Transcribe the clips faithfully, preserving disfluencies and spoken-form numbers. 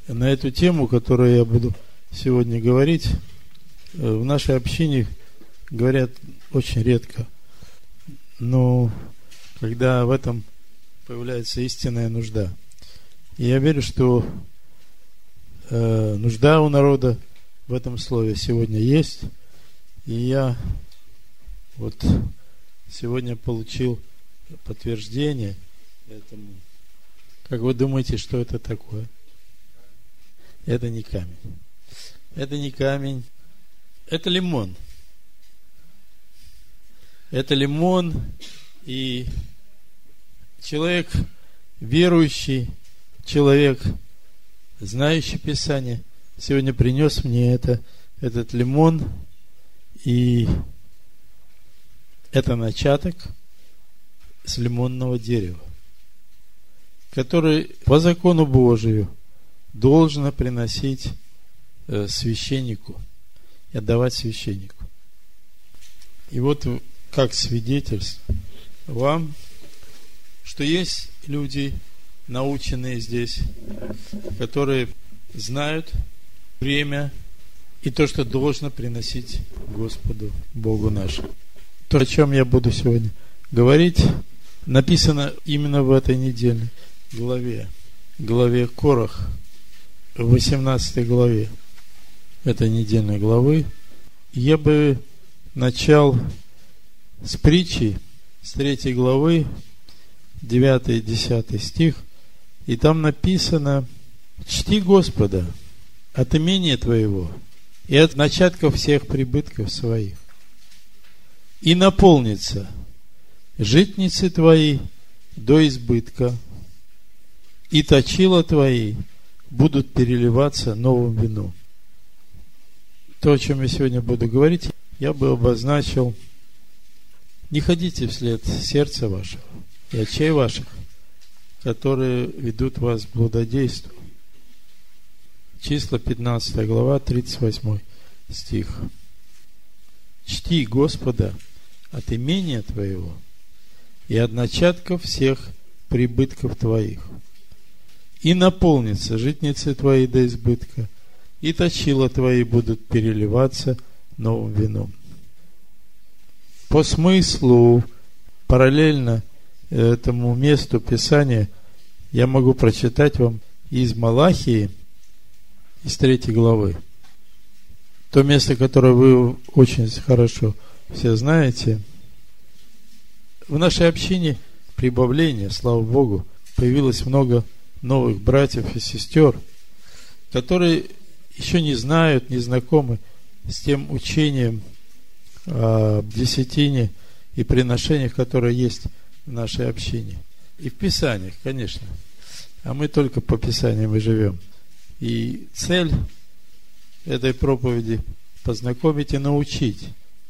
на эту тему, которую я буду сегодня говорить, в нашей общине говорят очень редко. Но когда в этом появляется истинная нужда. И я верю, что э, нужда у народа в этом слове сегодня есть. И я вот сегодня получил подтверждение этому. Как вы думаете, что это такое? Это не камень. Это не камень. Это лимон. Это лимон. И человек верующий, человек, знающий Писание, сегодня принес мне это, этот лимон. И это начаток с лимонного дерева, который по закону Божию должно приносить э, священнику и отдавать священнику. И вот как свидетельство вам, что есть люди, наученные здесь, которые знают время и то, что должно приносить Господу Богу нашему. То, о чем я буду сегодня говорить, написано именно в этой недельной главе, главе Корах, в восемнадцатой главе этой недельной главы. Я бы начал с притчи, с третьей главы, девятый и десятый стих, и там написано: «Чти Господа от имения твоего и от начатков всех прибытков своих, и наполнится житницы твои до избытка, и точила твои будут переливаться новым вином». То, о чем я сегодня буду говорить, я бы обозначил: не ходите вслед сердца вашего и очей ваших, которые ведут вас к блудодейству. Числа пятнадцатая глава, тридцать восьмой стих. «Чти Господа от имения твоего и от начатков всех прибытков твоих, и наполнится житницы твои до избытка, и точила твои будут переливаться новым вином». По смыслу, параллельно этому месту Писания, я могу прочитать вам из Малахии, из третьей главы. То место, которое вы очень хорошо все знаете. В нашей общине прибавление, слава Богу, появилось много новых братьев и сестер, которые еще не знают, не знакомы с тем учением о десятине и приношениях, которые есть в нашей общине. И в Писаниях, конечно. А мы только по Писаниям и живем. И цель этой проповеди – познакомить и научить.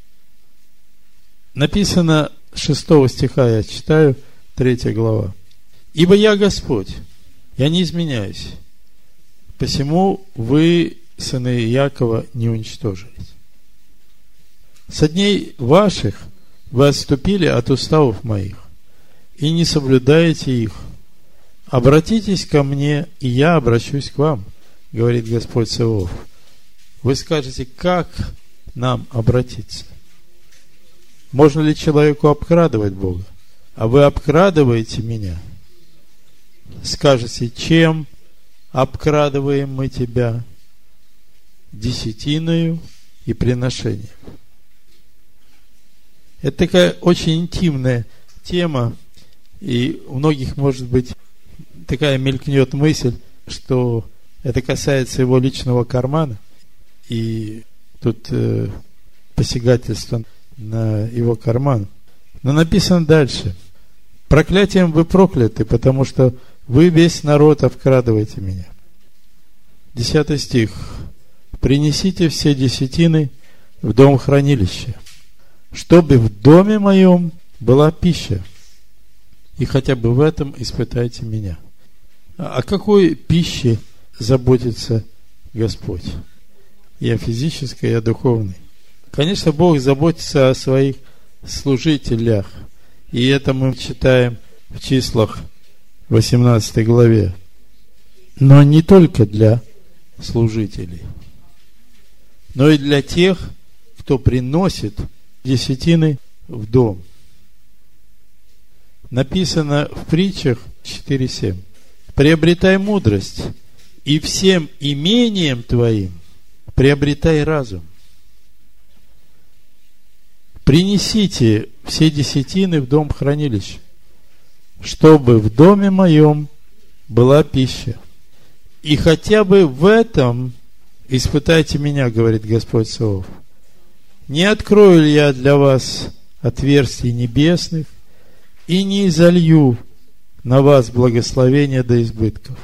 Написано шестого стиха, я читаю, третья глава. «Ибо я Господь, я не изменяюсь, посему вы, сыны Якова, не уничтожились. Со дней ваших вы отступили от уставов моих и не соблюдаете их. Обратитесь ко мне, и я обращусь к вам, говорит Господь Саваоф». Вы скажете: как нам обратиться? Можно ли человеку обкрадывать Бога? А вы обкрадываете меня. Скажете: чем обкрадываем мы тебя? Десятиною и приношением. Это такая очень интимная тема, и у многих, может быть, такая мелькнет мысль, что это касается его личного кармана, и тут э, посягательство на его карман. Но написано дальше: «Проклятием вы прокляты, потому что вы весь народ обкрадываете меня». Десятый стих. «Принесите все десятины в дом хранилища, чтобы в доме моем была пища, и хотя бы в этом испытайте меня». О какой пище заботится Господь? И о физической, и о духовной. Конечно, Бог заботится о своих служителях. И это мы читаем в числах восемнадцатой главе. Но не только для служителей, но и для тех, кто приносит десятины в дом. Написано в притчах четыре семь. Приобретай мудрость, и всем имением твоим приобретай разум. Принесите все десятины в дом хранилища, чтобы в доме моем была пища. И хотя бы в этом испытайте меня, говорит Господь Саваоф. Не открою ли я для вас отверстий небесных и не изолью на вас благословение до избытков?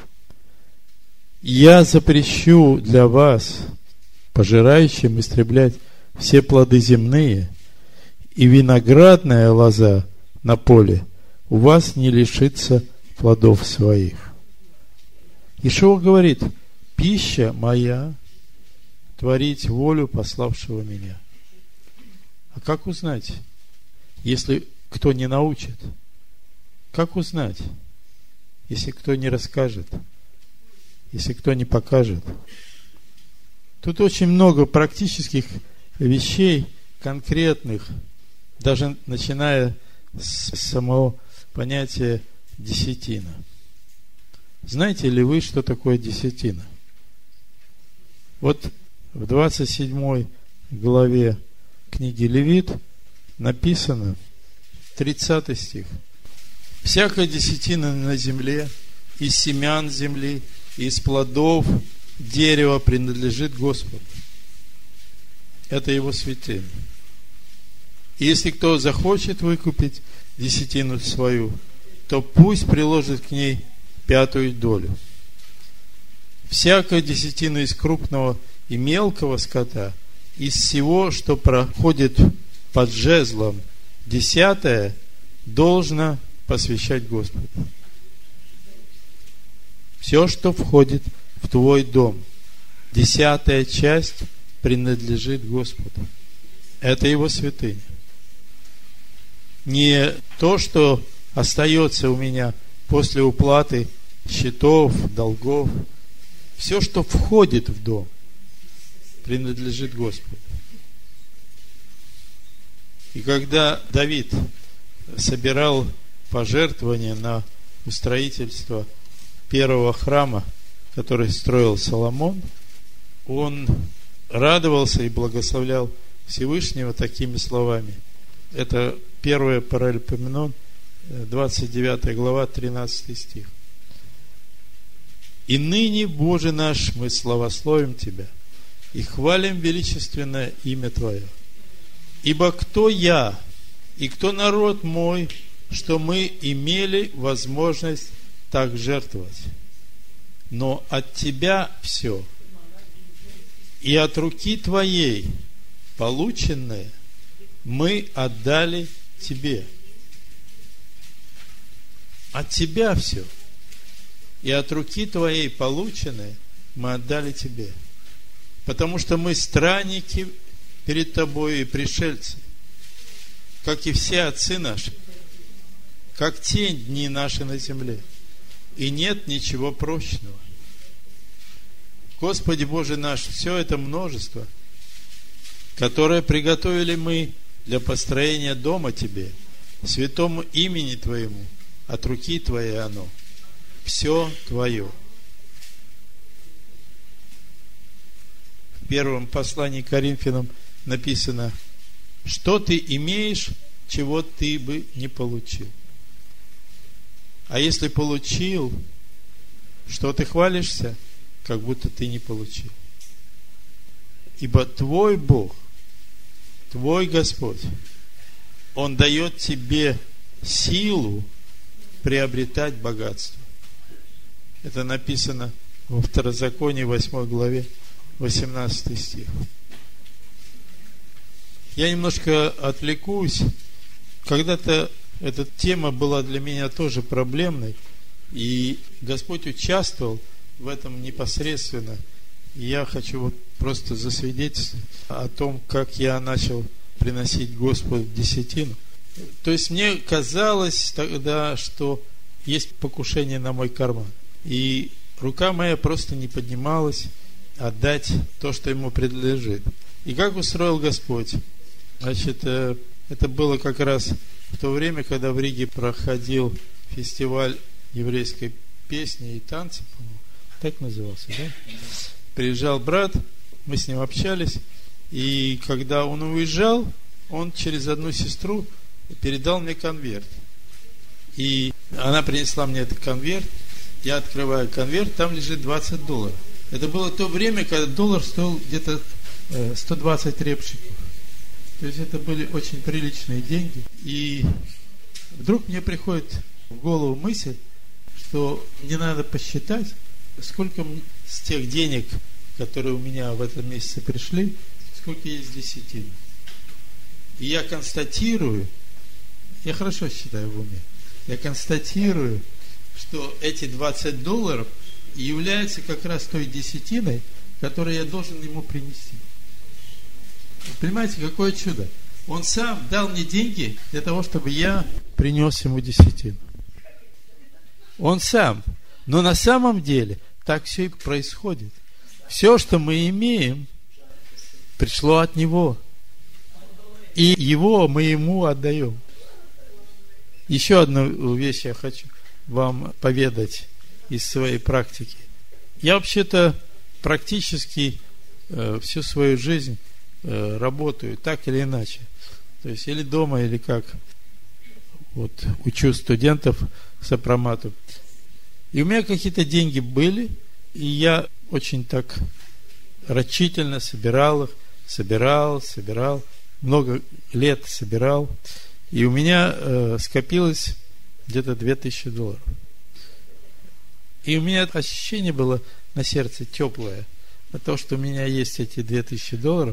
Я запрещу для вас, пожирающим, истреблять все плоды земные, и виноградная лоза на поле у вас не лишится плодов своих. Иешуа говорит: пища моя — творить волю пославшего меня. А как узнать, если кто не научит? Как узнать, если кто не расскажет, если кто не покажет? Тут очень много практических вещей, конкретных, даже начиная с самого понятия десятина. Знаете ли вы, что такое десятина? Вот в двадцать седьмой главе книги Левит написано, тридцатый стих: «Всякая десятина на земле, из семян земли, из плодов дерева принадлежит Господу». Это Его святыня. И если кто захочет выкупить десятину свою, то пусть приложит к ней пятую долю. Всякая десятина из крупного и мелкого скота, из всего, что проходит под жезлом, десятое должно посвящать Господу. Все, что входит в твой дом, десятая часть принадлежит Господу. Это Его святыня. Не то, что остается у меня после уплаты счетов, долгов. Все, что входит в дом, принадлежит Господу. И когда Давид собирал пожертвования на строительство первого храма, который строил Соломон, он радовался и благословлял Всевышнего такими словами. Это первое Паралипоменон, двадцать девятая глава, тринадцатый стих. «И ныне, Боже наш, мы славословим Тебя и хвалим величественное имя Твое. Ибо кто я и кто народ мой, что мы имели возможность так жертвовать? Но от Тебя все, и от руки Твоей полученное мы отдали Тебе». От Тебя все, и от руки Твоей полученное мы отдали Тебе. Потому что мы странники перед Тобой и пришельцы, как и все отцы наши, как тень дни наши на земле, и нет ничего прочного. Господи Боже наш, все это множество, которое приготовили мы для построения дома Тебе, святому имени Твоему, от руки Твоей оно, все Твое. В первом послании к Коринфянам написано: что ты имеешь, чего ты бы не получил. А если получил, что ты хвалишься, как будто ты не получил. Ибо твой Бог, твой Господь, Он дает тебе силу приобретать богатство. Это написано во Второзаконии, восьмой главе, восемнадцатый стих. Я немножко отвлекусь. Когда-то эта тема была для меня тоже проблемной, и Господь участвовал в этом непосредственно. И я хочу вот просто засвидетельствовать о том, как я начал приносить Господу десятину. То есть мне казалось тогда, что есть покушение на мой карман. И рука моя просто не поднималась отдать то, что ему принадлежит. И как устроил Господь? Значит, это было как раз в то время, когда в Риге проходил фестиваль еврейской песни и танца, по-моему, так назывался, да? Приезжал брат, мы с ним общались, и когда он уезжал, он через одну сестру передал мне конверт. И она принесла мне этот конверт, я открываю конверт, там лежит двадцать долларов. Это было то время, когда доллар стоил где-то сто двадцать репчиков. То есть это были очень приличные деньги. И вдруг мне приходит в голову мысль, что мне надо посчитать, сколько с тех денег, которые у меня в этом месяце пришли, сколько есть десятин. И я констатирую, я хорошо считаю в уме, я констатирую, что эти двадцать долларов являются как раз той десятиной, которую я должен ему принести. Понимаете, какое чудо? Он сам дал мне деньги для того, чтобы я принес ему десятину. Он сам. Но на самом деле так все и происходит. Все, что мы имеем, пришло от Него. И Его мы Ему отдаем. Еще одну вещь я хочу вам поведать из своей практики. Я вообще-то практически э, всю свою жизнь э, работаю так или иначе. То есть или дома, или как. Вот учу студентов сопромату. И у меня какие-то деньги были, и я очень так рачительно собирал их, собирал, собирал, много лет собирал. И у меня э, скопилось где-то две тысячи долларов. И у меня ощущение было на сердце теплое от того, что у меня есть эти две тысячи долларов.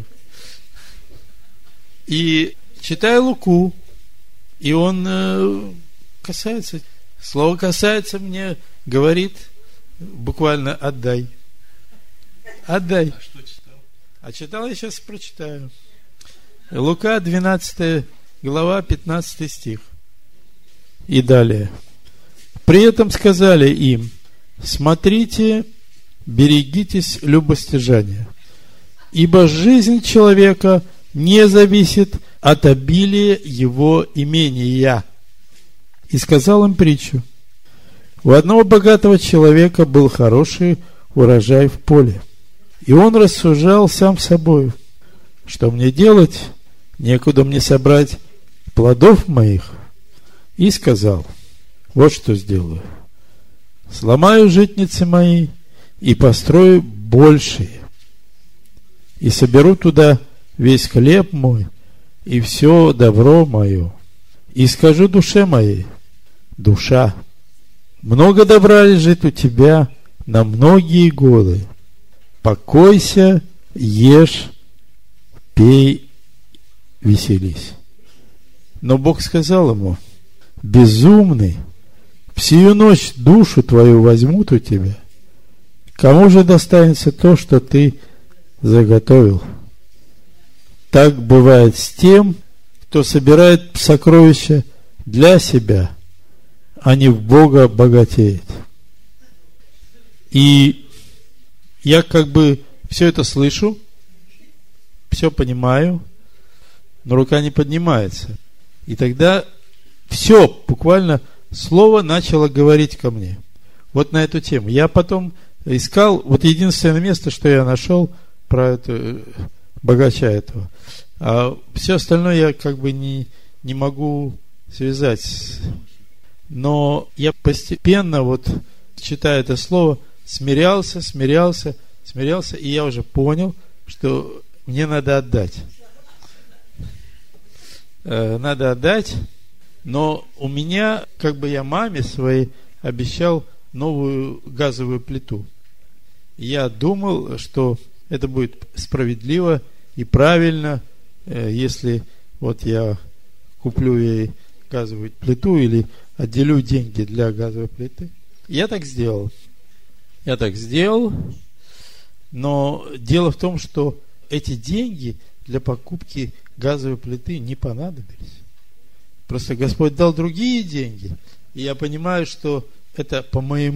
И читаю Луку, и он э, касается, слово касается мне, говорит буквально отдай. Отдай. А что читал? А читал я сейчас прочитаю. Лука, двенадцатая глава, пятнадцатый стих. И далее. При этом сказали им: смотрите, берегитесь любостяжания, ибо жизнь человека не зависит от обилия его имения. И сказал им притчу: у одного богатого человека был хороший урожай в поле, и он рассуждал сам собою: что мне делать? Некуда мне собрать плодов моих. И сказал: вот что сделаю. Сломаю житницы мои и построю большие, и соберу туда весь хлеб мой и все добро мое, и скажу душе моей: душа, много добра лежит у тебя на многие годы. Покойся, ешь, пей, веселись. Но Бог сказал ему: безумный, в сию ночь душу твою возьмут у тебя. Кому же достанется то, что ты заготовил? Так бывает с тем, кто собирает сокровища для себя, а не в Бога богатеет. И я как бы все это слышу, все понимаю, но рука не поднимается. И тогда все, буквально слово начало говорить ко мне. Вот на эту тему. Я потом искал, вот единственное место, что я нашел про это, богача этого. А все остальное я как бы не, не могу связать. Но я постепенно, вот читая это слово, смирялся, смирялся, смирялся, и я уже понял, что мне надо отдать. Надо отдать, но у меня, как бы я маме своей обещал новую газовую плиту. Я думал, что это будет справедливо и правильно, если вот я куплю ей газовую плиту или отделю деньги для газовой плиты. Я так сделал. Я так сделал, но дело в том, что эти деньги для покупки газовой плиты не понадобились. Просто Господь дал другие деньги, и я понимаю, что это по моему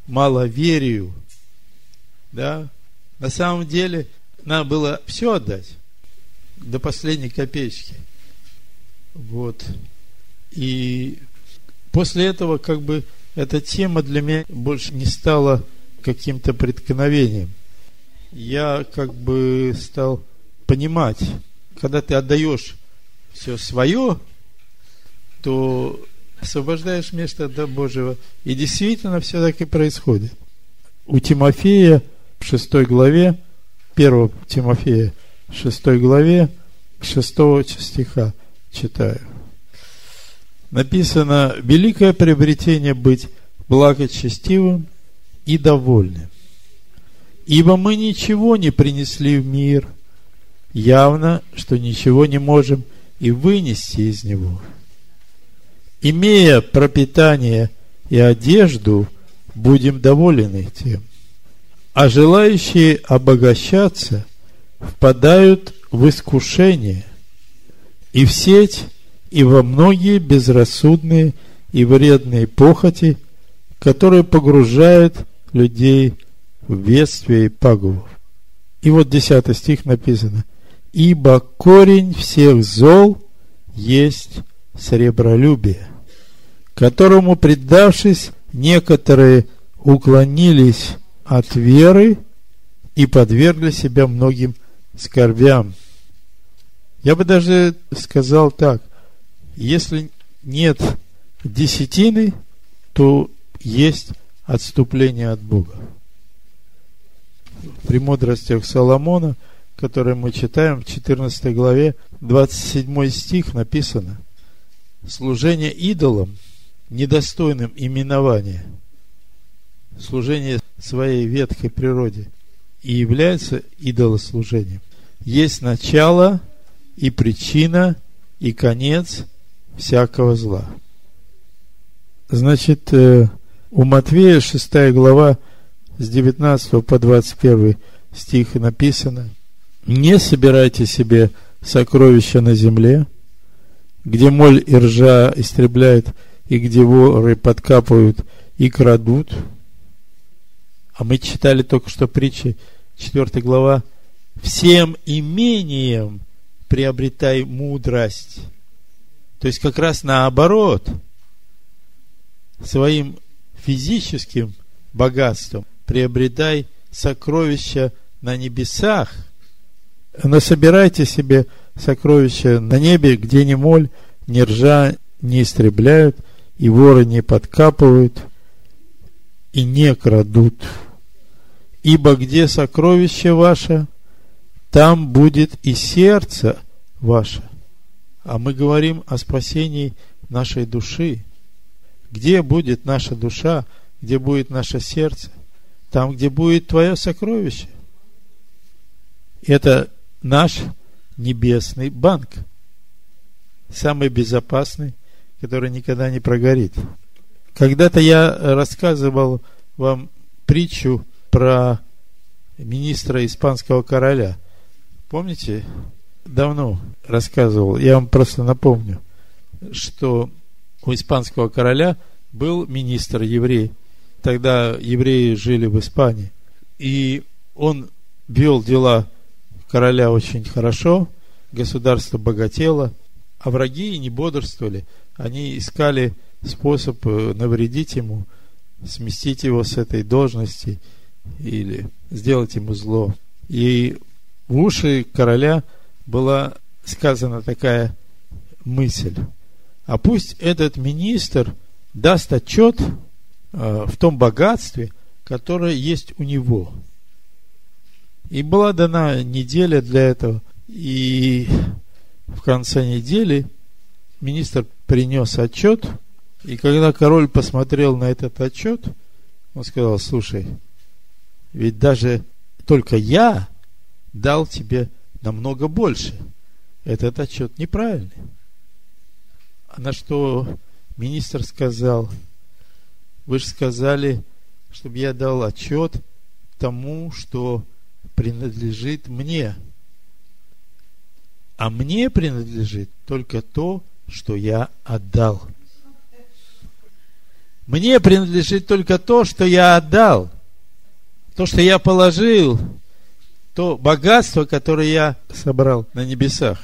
маловерию. Да? На самом деле, надо было все отдать, до последней копеечки. Вот. И после этого, как бы, эта тема для меня больше не стала каким-то преткновением. Я, как бы, стал понимать, когда ты отдаешь все свое, то освобождаешь место до Божьего. И действительно все так и происходит. У Тимофея в шестой главе, первого Тимофея, в шестой главе, шестого стиха читаю. Написано: великое приобретение быть благочестивым и довольным. Ибо мы ничего не принесли в мир, явно, что ничего не можем и вынести из него. Имея пропитание и одежду, будем довольны тем. А желающие обогащаться впадают в искушение и в сеть, и во многие безрассудные и вредные похоти, которые погружают людей в бедствие и пагубу. И вот десятый стих написано: ибо корень всех зол есть сребролюбие, которому, предавшись, некоторые уклонились от веры и подвергли себя многим скорбям. Я бы даже сказал так: если нет десятины, то есть отступление от Бога. В «Премудростях Соломона», которые мы читаем в четырнадцатой главе, двадцать седьмой стих написано: служение идолам, недостойным именования, служение своей ветхой природе и является идолослужением, есть начало и причина и конец всякого зла. Значит, у Матфея шестая глава с девятнадцатого по двадцать первый стих написано: не собирайте себе сокровища на земле, где моль и ржа истребляют, и где воры подкапывают и крадут. А мы читали только что притчи, четвёртая глава: всем имением приобретай мудрость. То есть как раз наоборот, своим физическим богатством приобретай сокровища на небесах. Насобирайте себе сокровища на небе, где ни моль, ни ржа не истребляют, и воры не подкапывают, и не крадут. Ибо где сокровище ваше, там будет и сердце ваше. А мы говорим о спасении нашей души. Где будет наша душа, где будет наше сердце? Там, где будет твое сокровище. Это наш небесный банк. Самый безопасный, который никогда не прогорит. Когда-то я рассказывал вам притчу про министра испанского короля. Помните? Давно рассказывал. Я вам просто напомню, что у испанского короля был министр еврей. Тогда евреи жили в Испании. И он вел дела короля очень хорошо, государство богатело, а враги не бодрствовали. Они искали способ навредить ему, сместить его с этой должности или сделать ему зло. И в уши короля была сказана такая мысль: а пусть этот министр даст отчет э, в том богатстве, которое есть у него. И была дана неделя для этого. И в конце недели министр принес отчет. И когда король посмотрел на этот отчет, он сказал: слушай, ведь даже только я дал тебе намного больше. Этот отчет неправильный. А на что министр сказал: вы же сказали, чтобы я дал отчет тому, что принадлежит мне. А мне принадлежит только то, что я отдал. Мне принадлежит только то, что я отдал, то, что я положил, то богатство, которое я собрал на небесах.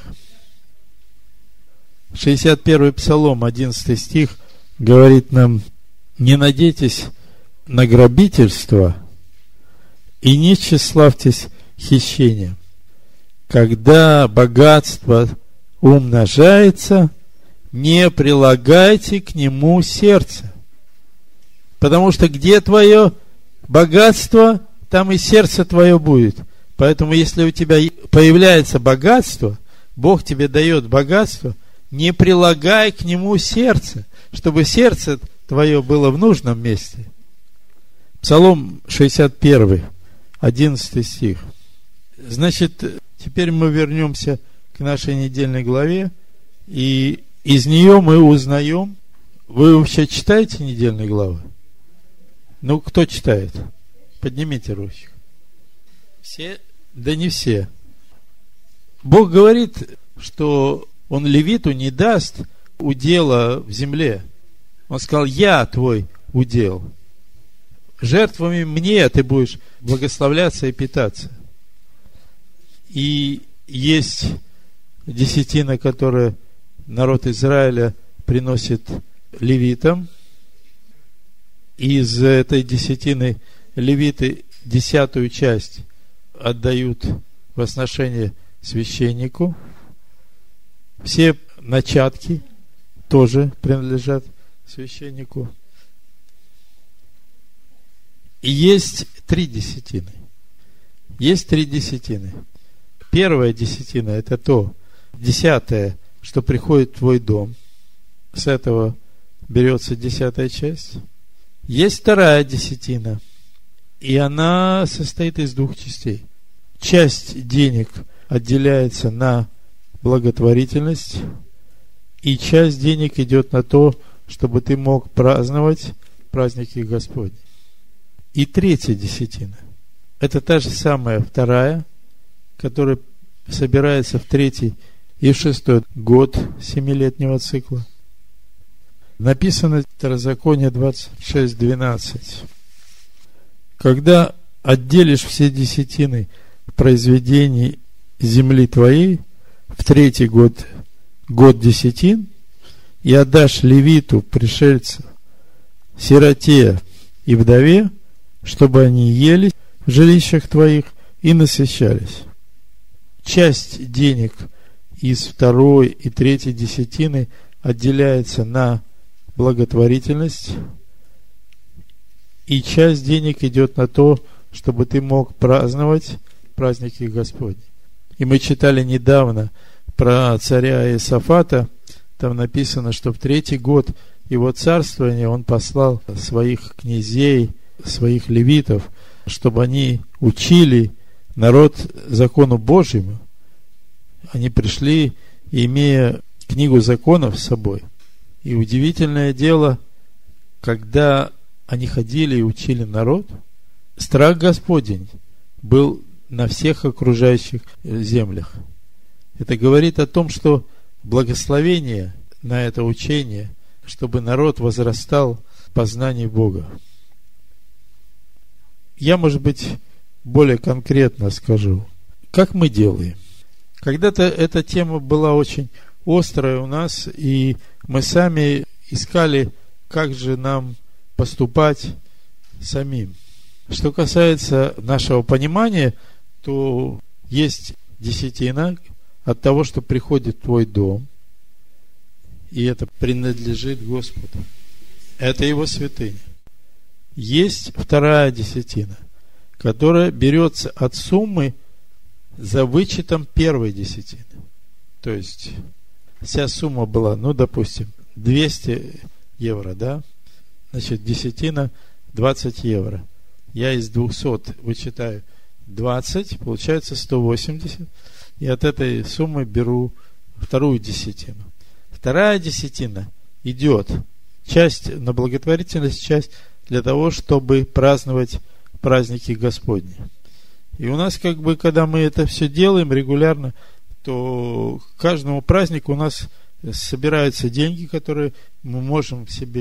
шестьдесят первый Псалом, одиннадцатый стих, говорит нам: не надейтесь на грабительство и не тщеславьтесь хищением. Когда богатство умножается, не прилагайте к нему сердце. Потому что где твое богатство, там и сердце твое будет. Поэтому, если у тебя появляется богатство, Бог тебе дает богатство, не прилагай к нему сердце, чтобы сердце твое было в нужном месте. Псалом шестьдесят один, одиннадцатый стих. Значит, теперь мы вернемся к нашей недельной главе, и из нее мы узнаем. Вы вообще читаете недельные главы? Ну, кто читает? Поднимите руки. Все? Да не все. Бог говорит, что Он левиту не даст удела в земле. Он сказал: я твой удел. Жертвами мне ты будешь благословляться и питаться. И есть десятина, которую народ Израиля приносит левитам. Из этой десятины левиты десятую часть отдают в отношение священнику. Все начатки тоже принадлежат священнику. И есть три десятины. Есть три десятины. Первая десятина — это то, десятое, что приходит в твой дом. С этого берется десятая часть. Есть вторая десятина, и она состоит из двух частей. Часть денег отделяется на благотворительность, и часть денег идет на то, чтобы ты мог праздновать праздники Господни. И третья десятина — это та же самая вторая, которая собирается в третий и в шестой год семилетнего цикла. Написано Второзаконие двадцать шесть двенадцать. Когда отделишь все десятины произведений земли твоей в третий год, год десятин, и отдашь левиту, пришельцу, сироте и вдове, чтобы они ели в жилищах твоих и насыщались. Часть денег из второй и третьей десятины отделяется на благотворительность, и часть денег идет на то, чтобы ты мог праздновать праздники Господни. И мы читали недавно про царя Иосафата. Там написано, что в третий год его царствования он послал своих князей, своих левитов, чтобы они учили народ закону Божьему. Они пришли, имея книгу законов с собой. И удивительное дело, когда они ходили и учили народ, страх Господень был на всех окружающих землях. Это говорит о том, что благословение на это учение, чтобы народ возрастал в познании Бога. Я, может быть, более конкретно скажу, как мы делаем. Когда-то эта тема была очень острая у нас, и мы сами искали, как же нам поступать самим. Что касается нашего понимания, то есть десятина от того, что приходит в твой дом, и это принадлежит Господу. Это Его святыня. Есть вторая десятина, которая берется от суммы за вычетом первой десятины. То есть вся сумма была, ну, допустим, двести евро, да? Значит, десятина двадцать евро. Я из двухсот вычитаю двадцать, получается сто восемьдесят, и от этой суммы беру вторую десятину. Вторая десятина идет часть на благотворительность, часть для того, чтобы праздновать праздники Господни. И у нас, как бы, когда мы это все делаем регулярно, то к каждому празднику у нас собираются деньги, которые мы можем себе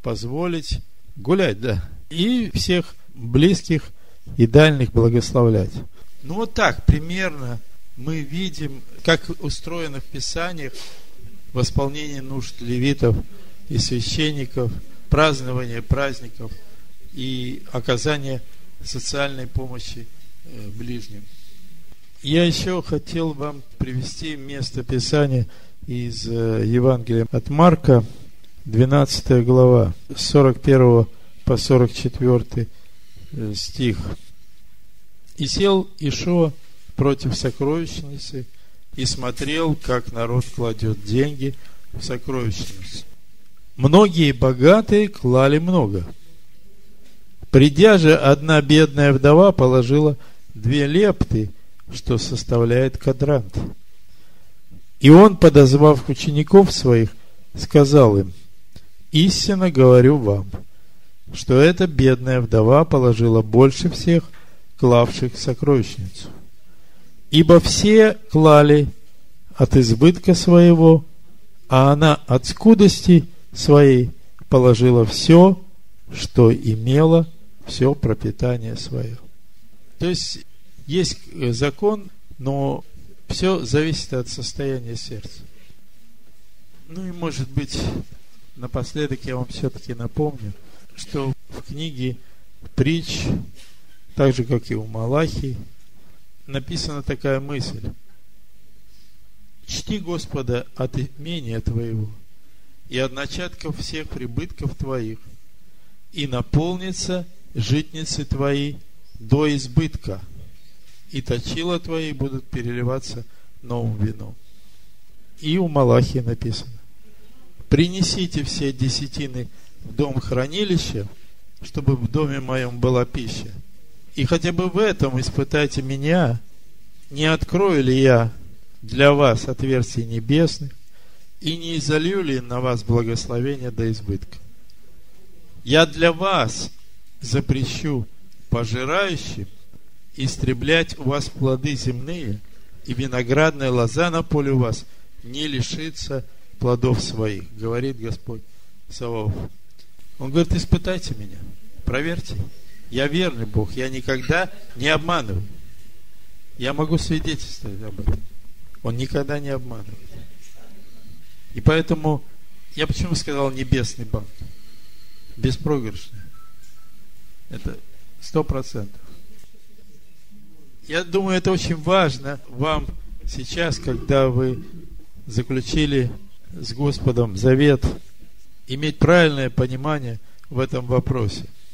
позволить гулять, да, и всех близких и дальних благословлять. Ну вот так примерно мы видим, как устроено в Писаниях восполнение нужд левитов и священников, празднование праздников и оказание социальной помощи ближним. Я еще хотел вам привести место Писания из Евангелия от Марка, двенадцатая глава, с сорок первого по сорок четвёртый стих. «И сел Ишуа против сокровищницы и смотрел, как народ кладет деньги в сокровищницу. Многие богатые клали много. Придя же, одна бедная вдова положила две лепты, что составляет квадрант. И он, подозвав учеников своих, сказал им: истинно говорю вам, что эта бедная вдова положила больше всех, клавших в сокровищницу. Ибо все клали от избытка своего, а она от скудости своей положила все, что имела, все пропитание свое». То есть есть закон, но все зависит от состояния сердца. Ну и, может быть, напоследок я вам все-таки напомню, что в книге Притч, так же как и у Малахии, написана такая мысль: чти Господа от имения твоего и от начатков всех прибытков твоих, и наполнятся житницы твои до избытка, и точила твои будут переливаться новым вином. И у Малахии написано: принесите все десятины в дом хранилища, чтобы в доме моем была пища. И хотя бы в этом испытайте меня, не открою ли я для вас отверстий небесных, и не изолью ли на вас благословение до избытка. Я для вас запрещу пожирающим истреблять у вас плоды земные, и виноградная лоза на поле у вас не лишится плодов своих, говорит Господь Саваоф. Он говорит: испытайте меня, проверьте. Я верный Бог, я никогда не обманываю. Я могу свидетельствовать об этом. Он никогда не обманывает. И поэтому я почему сказал небесный банк? Беспроигрышный. Это сто процентов. Я думаю, это очень важно вам сейчас, когда вы заключили с Господом завет, иметь правильное понимание в этом вопросе.